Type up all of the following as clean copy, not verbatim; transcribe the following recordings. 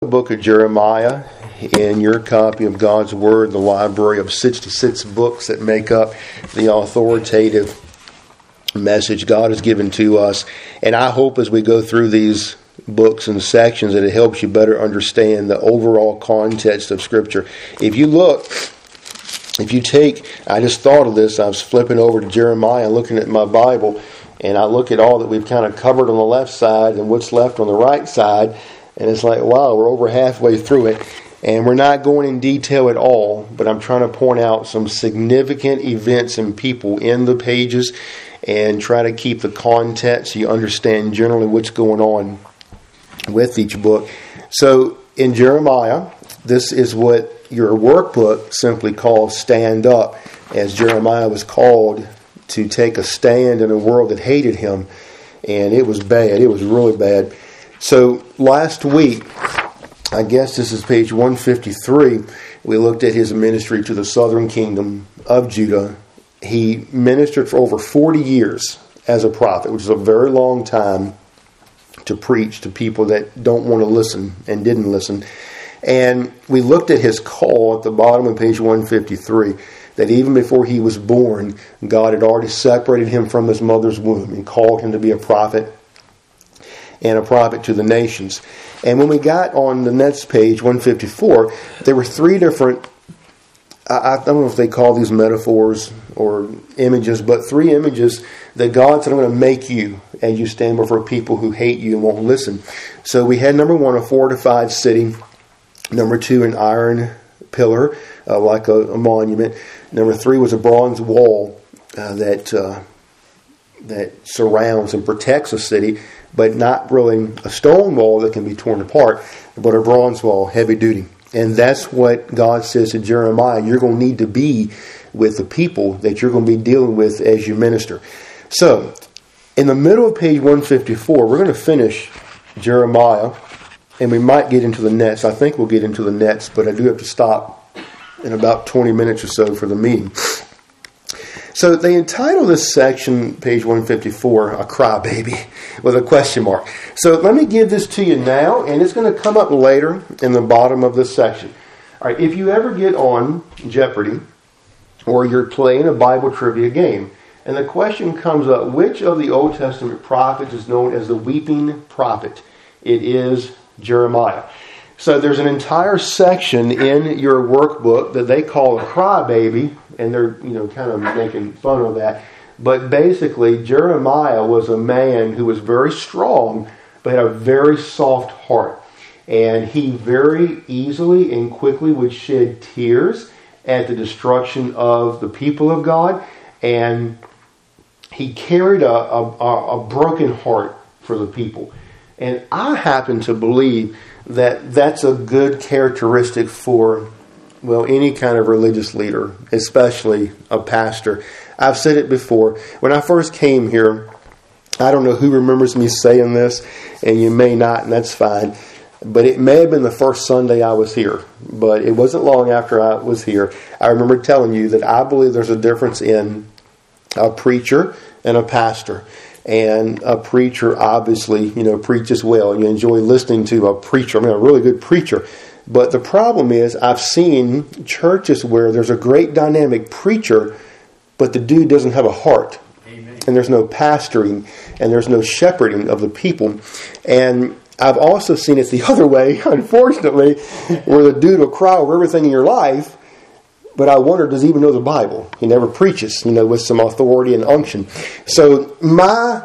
The book of Jeremiah in your copy of God's Word, the library of 66 books that make up the authoritative message God has given to us. And I hope as we go through these books and sections that it helps you better understand the overall context of Scripture. If you take, I just thought of this, I was flipping over to Jeremiah, looking at my Bible, and I look at all that we've kind of covered on the left side and what's left on the right side. And it's like, wow, we're over halfway through it. And we're not going in detail at all, but I'm trying to point out some significant events and people in the pages and try to keep the context so you understand generally what's going on with each book. So in Jeremiah, this is what your workbook simply calls stand up, as Jeremiah was called to take a stand in a world that hated him. And it was bad. It was really bad. So last week, I guess this is page 153, we looked at his ministry to the southern kingdom of Judah. He ministered for over 40 years as a prophet, which is a very long time to preach to people that don't want to listen and didn't listen. And we looked at his call at the bottom of page 153, that even before he was born, God had already separated him from his mother's womb and called him to be a prophet and a prophet to the nations. And when we got on the next page, 154, there were three different, I don't know if they call these metaphors or images, but three images that God said, I'm going to make you as you stand before people who hate you and won't listen. So we had number one, a fortified city. Number two, an iron pillar, like a monument. Number three was a bronze wall that surrounds and protects a city, but not really a stone wall that can be torn apart, but a bronze wall, heavy duty. And that's what God says to Jeremiah, you're going to need to be with the people that you're going to be dealing with as you minister. So, in the middle of page 154, we're going to finish Jeremiah, and we might get into the next. I think we'll get into the next, but I do have to stop in about 20 minutes or so for the meeting. So they entitle this section, page 154, a crybaby, with a question mark. So let me give this to you now, and it's going to come up later in the bottom of this section. All right, if you ever get on Jeopardy, or you're playing a Bible trivia game, and the question comes up, which of the Old Testament prophets is known as the weeping prophet? It is Jeremiah. So there's an entire section in your workbook that they call a crybaby, and they're kind of making fun of that. But basically, Jeremiah was a man who was very strong, but had a very soft heart. And he very easily and quickly would shed tears at the destruction of the people of God. And he carried a broken heart for the people. And I happen to believe that that's a good characteristic for, any kind of religious leader, especially a pastor. I've said it before. When I first came here, I don't know who remembers me saying this, and you may not, and that's fine. But it may have been the first Sunday I was here, but it wasn't long after I was here. I remember telling you that I believe there's a difference in a preacher and a pastor. And a preacher obviously, preaches well. You enjoy listening to a preacher. a really good preacher. But the problem is I've seen churches where there's a great dynamic preacher, but the dude doesn't have a heart. Amen. And there's no pastoring and there's no shepherding of the people. And I've also seen it the other way, unfortunately, where the dude will cry over everything in your life, but I wonder, does he even know the Bible? He never preaches, with some authority and unction. So my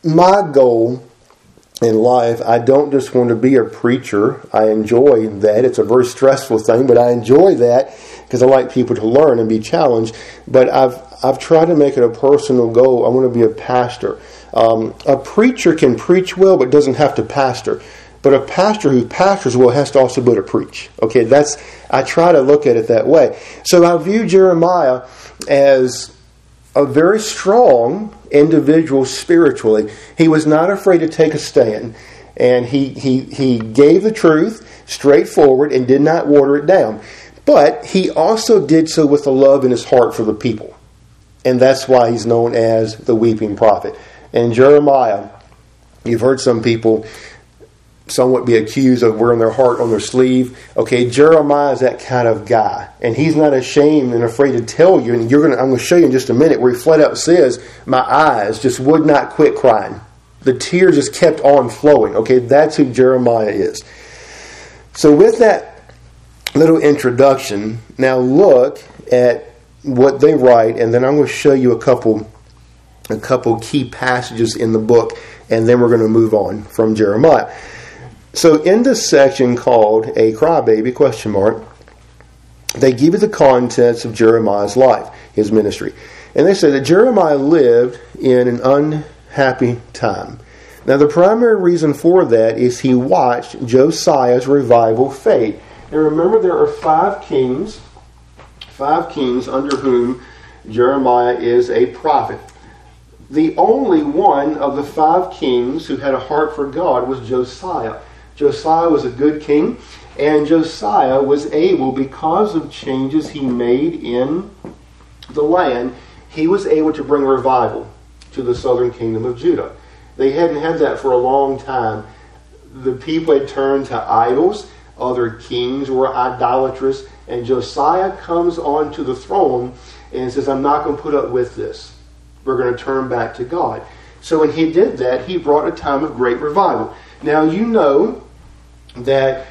goal in life, I don't just want to be a preacher. I enjoy that. It's a very stressful thing, but I enjoy that because I like people to learn and be challenged. But I've tried to make it a personal goal. I want to be a pastor. A preacher can preach well, but doesn't have to pastor. But a pastor who pastors well has to also be able to preach. Okay, I try to look at it that way. So I view Jeremiah as a very strong individual spiritually. He was not afraid to take a stand. And he gave the truth straightforward and did not water it down. But he also did so with a love in his heart for the people. And that's why he's known as the weeping prophet. And Jeremiah, you've heard some people somewhat be accused of wearing their heart on their sleeve. Okay, Jeremiah is that kind of guy. And he's not ashamed and afraid to tell you. And I'm going to show you in just a minute where he flat out says, my eyes just would not quit crying. The tears just kept on flowing. Okay, that's who Jeremiah is. So with that little introduction, now look at what they write, and then I'm going to show you a couple key passages in the book, and then we're going to move on from Jeremiah. So in this section called A Crybaby, they give you the contents of Jeremiah's life, his ministry. And they say that Jeremiah lived in an unhappy time. Now the primary reason for that is he watched Josiah's revival fade. Now remember, there are 5 kings under whom Jeremiah is a prophet. The only one of the 5 kings who had a heart for God was Josiah. Josiah was a good king, and Josiah was able, because of changes he made in the land, he was able to bring revival to the southern kingdom of Judah. They hadn't had that for a long time. The people had turned to idols. Other kings were idolatrous. And Josiah comes onto the throne and says, I'm not going to put up with this. We're going to turn back to God. So when he did that, he brought a time of great revival. Now you know that,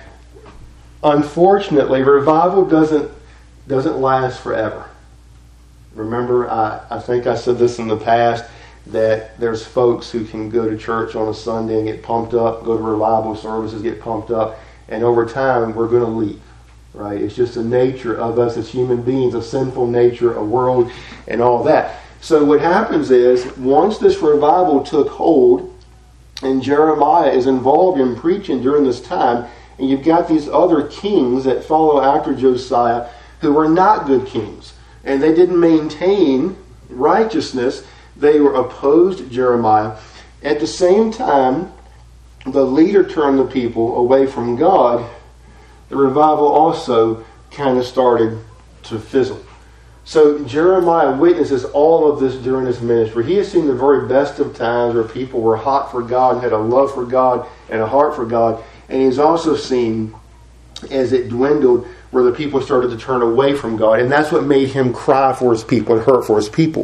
unfortunately, revival doesn't last forever. Remember, I think I said this in the past, that there's folks who can go to church on a Sunday and get pumped up, go to revival services, get pumped up, and over time we're going to leave. Right? It's just the nature of us as human beings, a sinful nature, a world, and all that. So what happens is, once this revival took hold, and Jeremiah is involved in preaching during this time, and you've got these other kings that follow after Josiah who were not good kings, and they didn't maintain righteousness. They were opposed to Jeremiah. At the same time, the leader turned the people away from God. The revival also kind of started to fizzle. So Jeremiah witnesses all of this during his ministry. He has seen the very best of times where people were hot for God and had a love for God and a heart for God. And he's also seen, as it dwindled, where the people started to turn away from God. And that's what made him cry for his people and hurt for his people.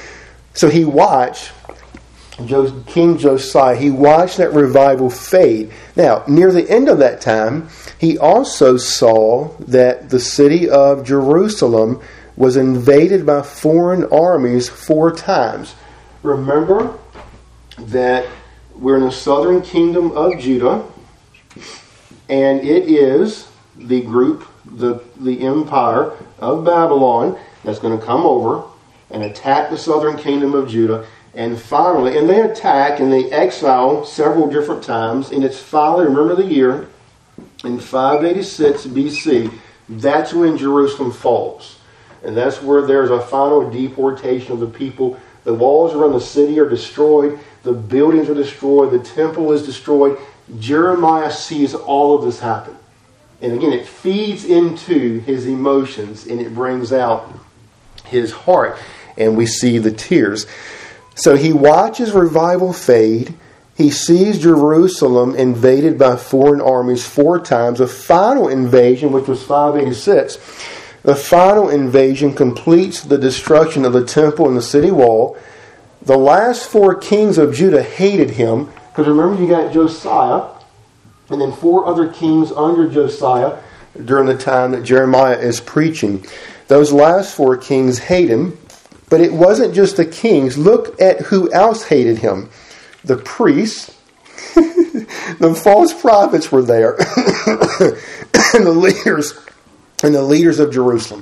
So he watched King Josiah, he watched that revival fade. Now, near the end of that time, he also saw that the city of Jerusalem was invaded by foreign armies 4 times. Remember that we're in the southern kingdom of Judah, and it is the group, the empire of Babylon, that's going to come over and attack the southern kingdom of Judah. And finally, and they attack and they exile several different times. And it's finally, remember the year, in 586 BC, that's when Jerusalem falls. And that's where there's a final deportation of the people. The walls around the city are destroyed. The buildings are destroyed. The temple is destroyed. Jeremiah sees all of this happen. And again, it feeds into his emotions and it brings out his heart. And we see the tears. So he watches revival fade. He sees Jerusalem invaded by foreign armies 4 times. A final invasion, which was 586. The final invasion completes the destruction of the temple and the city wall. The last 4 kings of Judah hated him. Because remember, you got Josiah and then 4 other kings under Josiah during the time that Jeremiah is preaching. Those last 4 kings hate him. But it wasn't just the kings. Look at who else hated him. The priests, the false prophets were there, and the leaders of Jerusalem.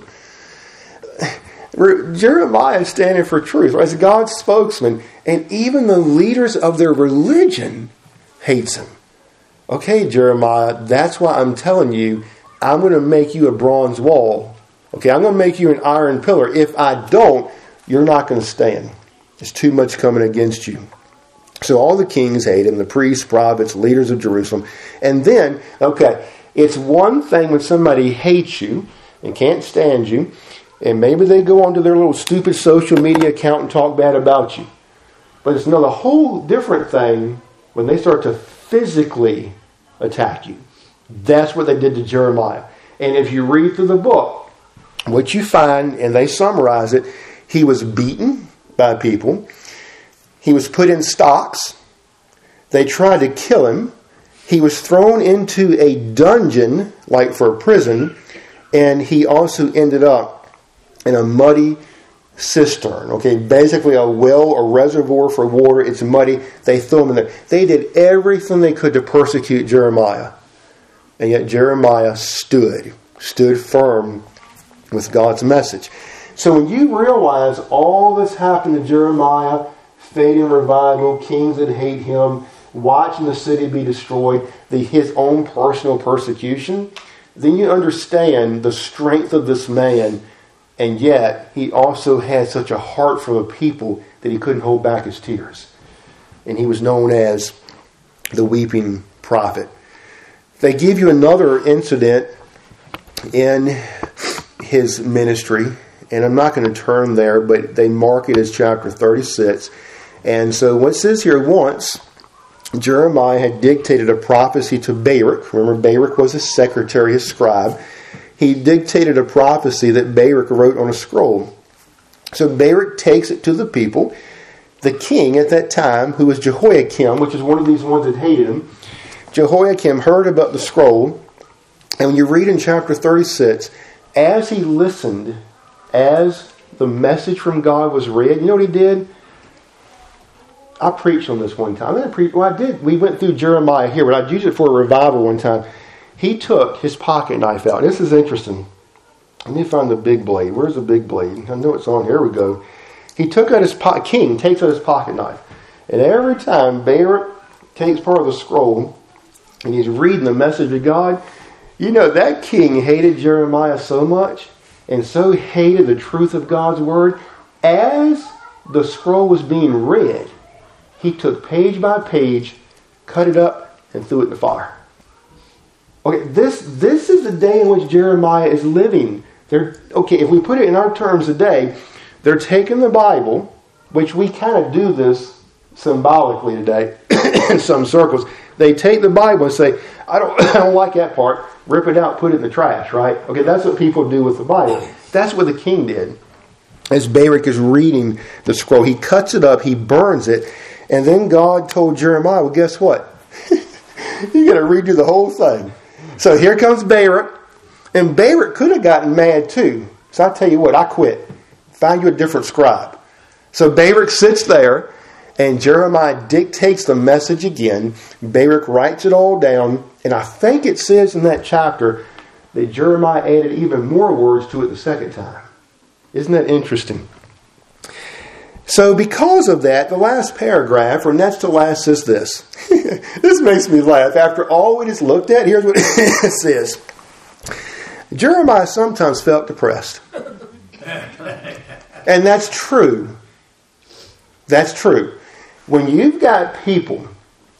Jeremiah is standing for truth, right? As God's spokesman, and even the leaders of their religion hates him. Okay, Jeremiah, that's why I'm telling you, I'm going to make you a bronze wall. Okay, I'm going to make you an iron pillar. If I don't, you're not going to stand. There's too much coming against you. So all the kings hate him, the priests, prophets, leaders of Jerusalem. And then, okay, it's one thing when somebody hates you and can't stand you, and maybe they go onto their little stupid social media account and talk bad about you. But it's another whole different thing when they start to physically attack you. That's what they did to Jeremiah. And if you read through the book, what you find, and they summarize it, he was beaten by people. He was put in stocks. They tried to kill him. He was thrown into a dungeon, like for a prison, and he also ended up in a muddy cistern. Okay, basically a well or reservoir for water. It's muddy. They threw him in there. They did everything they could to persecute Jeremiah. And yet Jeremiah stood firm with God's message. So when you realize all this happened to Jeremiah, fading revival, kings that hate him, watching the city be destroyed, his own personal persecution, then you understand the strength of this man, and yet he also had such a heart for the people that he couldn't hold back his tears. And he was known as the weeping prophet. They give you another incident in his ministry, and I'm not going to turn there, but they mark it as chapter 36. And so what it says here, once Jeremiah had dictated a prophecy to Baruch. Remember, Baruch was his secretary, his scribe. He dictated a prophecy that Baruch wrote on a scroll. So Baruch takes it to the people. The king at that time, who was Jehoiakim, which is one of these ones that hated him, Jehoiakim heard about the scroll. And when you read in chapter 36, as he listened, as the message from God was read, you know what he did? I preached on this one time. I did. We went through Jeremiah here, but I used it for a revival one time. He took his pocket knife out. This is interesting. Let me find the big blade. Where's the big blade? I know it's on. Here we go. He took out his king takes out his pocket knife, and every time Baruch takes part of the scroll and he's reading the message of God, you know that king hated Jeremiah so much and so hated the truth of God's word. As the scroll was being read, he took page by page, cut it up, and threw it in the fire. Okay, this is the day in which Jeremiah is living. If we put it in our terms today, they're taking the Bible, which we kind of do this symbolically today in some circles. They take the Bible and say, I don't like that part. Rip it out, put it in the trash, right? Okay, that's what people do with the Bible. That's what the king did. As Baruch is reading the scroll, he cuts it up, he burns it, and then God told Jeremiah, well, guess what? You got to redo the whole thing. So here comes Baruch, and Baruch could have gotten mad too. So I tell you what, I quit. Find you a different scribe. So Baruch sits there, and Jeremiah dictates the message again. Baruch writes it all down, and I think it says in that chapter that Jeremiah added even more words to it the second time. Isn't that interesting? So because of that, the last paragraph, or next to last, says this. This makes me laugh. After all we just looked at, here's what it says. Jeremiah sometimes felt depressed. And that's true. That's true. When you've got people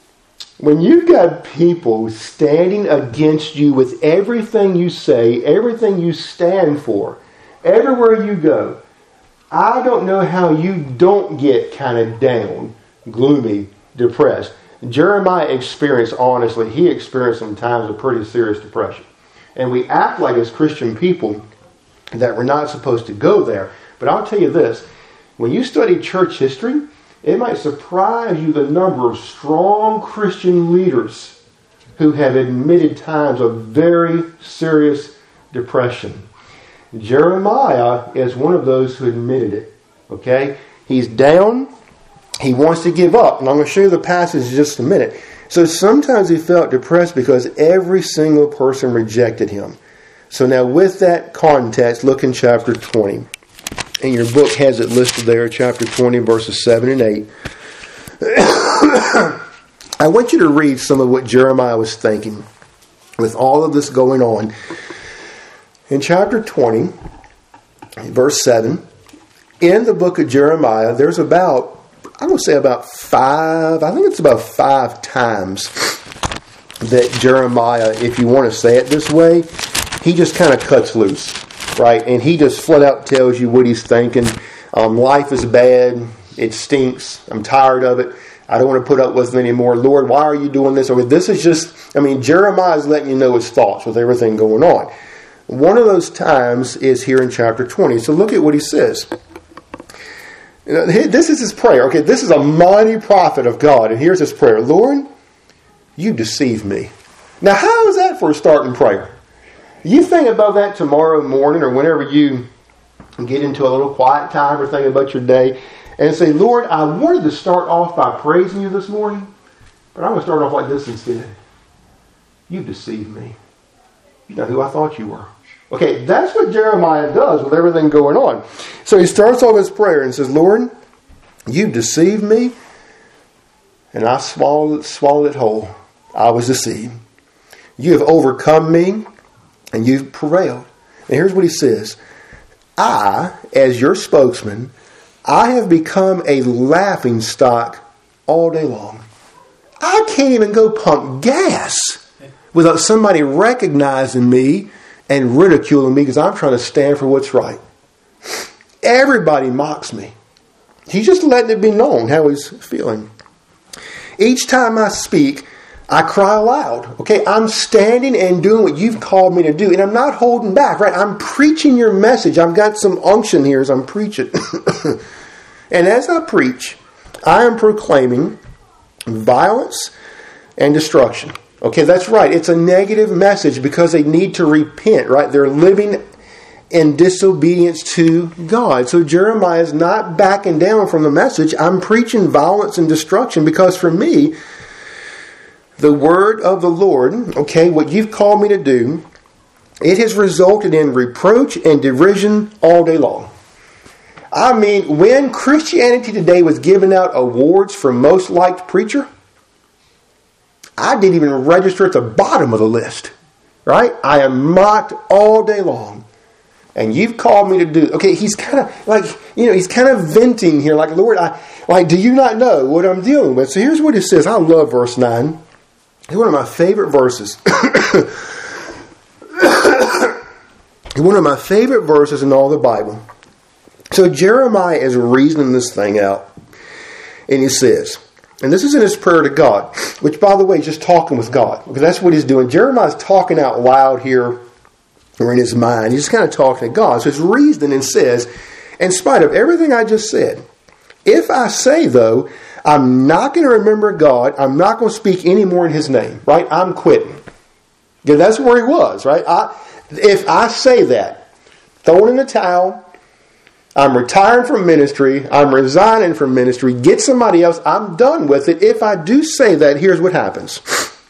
standing against you with everything you say, everything you stand for, everywhere you go, I don't know how you don't get kind of down, gloomy, depressed. Jeremiah experienced some times of pretty serious depression. And we act like as Christian people that we're not supposed to go there. But I'll tell you this, when you study church history, it might surprise you the number of strong Christian leaders who have admitted times of very serious depression. Jeremiah is one of those who admitted it. Okay? He's down. He wants to give up. And I'm going to show you the passage in just a minute. So sometimes he felt depressed because every single person rejected him. So now with that context, look in chapter 20. And your book has it listed there, chapter 20, verses 7 and 8. I want you to read some of what Jeremiah was thinking with all of this going on. In chapter 20, verse 7, in the book of Jeremiah, there's about 5 times that Jeremiah, if you want to say it this way, he just kind of cuts loose, right? And he just flat out tells you what he's thinking. Life is bad. It stinks. I'm tired of it. I don't want to put up with it anymore. Lord, why are you doing this? Or this is just, Jeremiah is letting you know his thoughts with everything going on. One of those times is here in chapter 20. So look at what he says. This is his prayer. Okay, this is a mighty prophet of God. And here's his prayer. Lord, you deceive me. Now, how is that for a starting prayer? You think about that tomorrow morning or whenever you get into a little quiet time or think about your day and say, Lord, I wanted to start off by praising you this morning, but I'm going to start off like this instead. You deceived me. You know who I thought you were. Okay, that's what Jeremiah does with everything going on. So he starts off his prayer and says, Lord, you deceived me, and I swallowed it whole. I was deceived. You have overcome me, and you've prevailed. And here's what he says. I, as your spokesman, I have become a laughing stock all day long. I can't even go pump gas without somebody recognizing me and ridiculing me because I'm trying to stand for what's right. Everybody mocks me. He's just letting it be known how he's feeling. Each time I speak, I cry aloud. Okay, I'm standing and doing what you've called me to do, and I'm not holding back, right? I'm preaching your message. I've got some unction here as I'm preaching. And as I preach, I am proclaiming violence and destruction. Okay, that's right. It's a negative message because they need to repent, right? They're living in disobedience to God. So Jeremiah is not backing down from the message. I'm preaching violence and destruction because for me, the word of the Lord, okay, what you've called me to do, it has resulted in reproach and derision all day long. When Christianity Today was giving out awards for most liked preacher, I didn't even register at the bottom of the list, right? I am mocked all day long. And you've called me to do, okay, he's kind of venting here, like, Lord, do you not know what I'm dealing with? So here's what he says. I love verse 9. It's one of my favorite verses. One of my favorite verses in all the Bible. So Jeremiah is reasoning this thing out. And he says, and this is in his prayer to God, which, by the way, is just talking with God. Because that's what he's doing. Jeremiah's talking out loud here, or in his mind. He's just kind of talking to God. So he's reasoning and says, in spite of everything I just said, if I say, though, I'm not going to remember God, I'm not going to speak anymore in his name, right? I'm quitting. Yeah, that's where he was, right? If I say that, throwing in the towel, I'm retiring from ministry, I'm resigning from ministry, get somebody else, I'm done with it. If I do say that, here's what happens.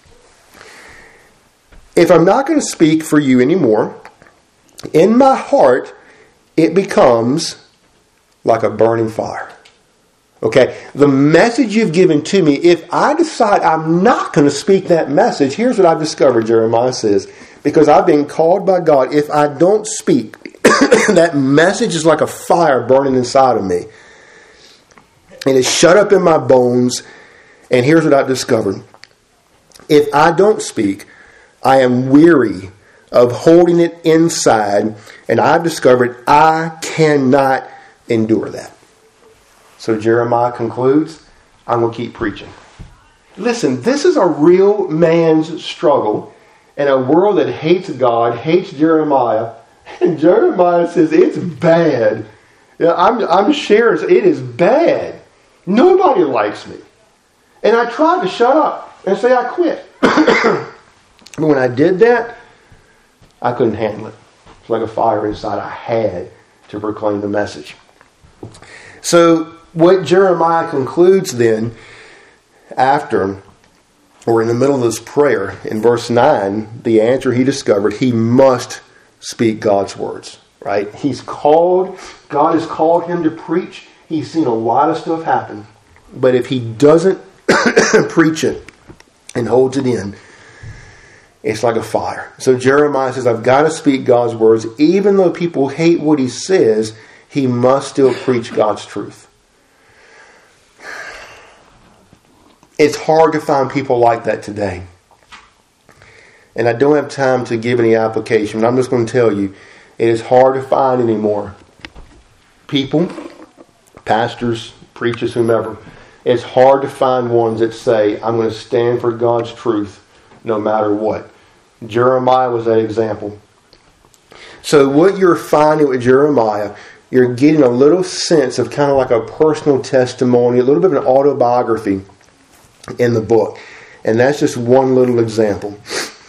If I'm not going to speak for you anymore, in my heart, it becomes like a burning fire. Okay, the message you've given to me, if I decide I'm not going to speak that message, here's what I've discovered, Jeremiah says, because I've been called by God, if I don't speak, that message is like a fire burning inside of me. And it's shut up in my bones, and here's what I've discovered. If I don't speak, I am weary of holding it inside, and I've discovered I cannot endure that. So Jeremiah concludes, I'm going to keep preaching. Listen, this is a real man's struggle in a world that hates God, hates Jeremiah. And Jeremiah says, it's bad. I'm sharing, it is bad. Nobody likes me. And I tried to shut up and say I quit. But when I did that, I couldn't handle it. It's like a fire inside. I had to proclaim the message. So what Jeremiah concludes then, after, or in the middle of this prayer, in verse 9, the answer he discovered, he must speak God's words, right? God has called him to preach. He's seen a lot of stuff happen. But if he doesn't preach it and holds it in, it's like a fire. So Jeremiah says, I've got to speak God's words. Even though people hate what he says, he must still preach God's truth. It's hard to find people like that today. And I don't have time to give any application, but I'm just going to tell you, it is hard to find anymore. People, pastors, preachers, whomever. It's hard to find ones that say, I'm going to stand for God's truth no matter what. Jeremiah was that example. So what you're finding with Jeremiah, you're getting a little sense of kind of like a personal testimony, a little bit of an autobiography in the book. And that's just one little example.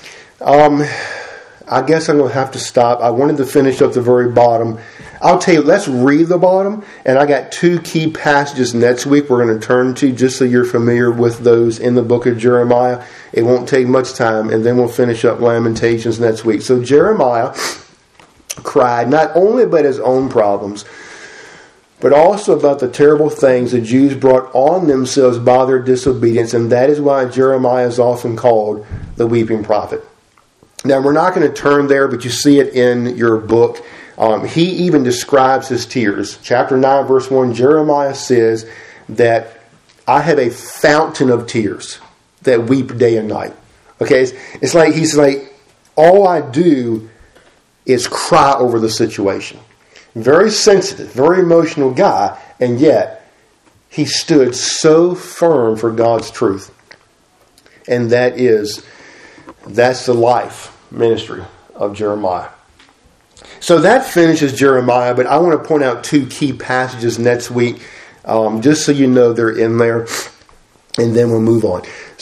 I guess I'm going to have to stop. I wanted to finish up the very bottom. I'll tell you, let's read the bottom. And I got 2 key passages next week we're going to turn to, just so you're familiar with those in the book of Jeremiah. It won't take much time, and then we'll finish up Lamentations next week. So Jeremiah cried not only about his own problems, but also about the terrible things the Jews brought on themselves by their disobedience. And that is why Jeremiah is often called the weeping prophet. Now, we're not going to turn there, but you see it in your book. He even describes his tears. Chapter 9, verse 1, Jeremiah says that I have a fountain of tears that weep day and night. Okay, it's like he's like, all I do is cry over the situation. Very sensitive, very emotional guy, and yet he stood so firm for God's truth. And that's the life ministry of Jeremiah. So that finishes Jeremiah, but I want to point out 2 key passages next week, just so you know they're in there, and then we'll move on.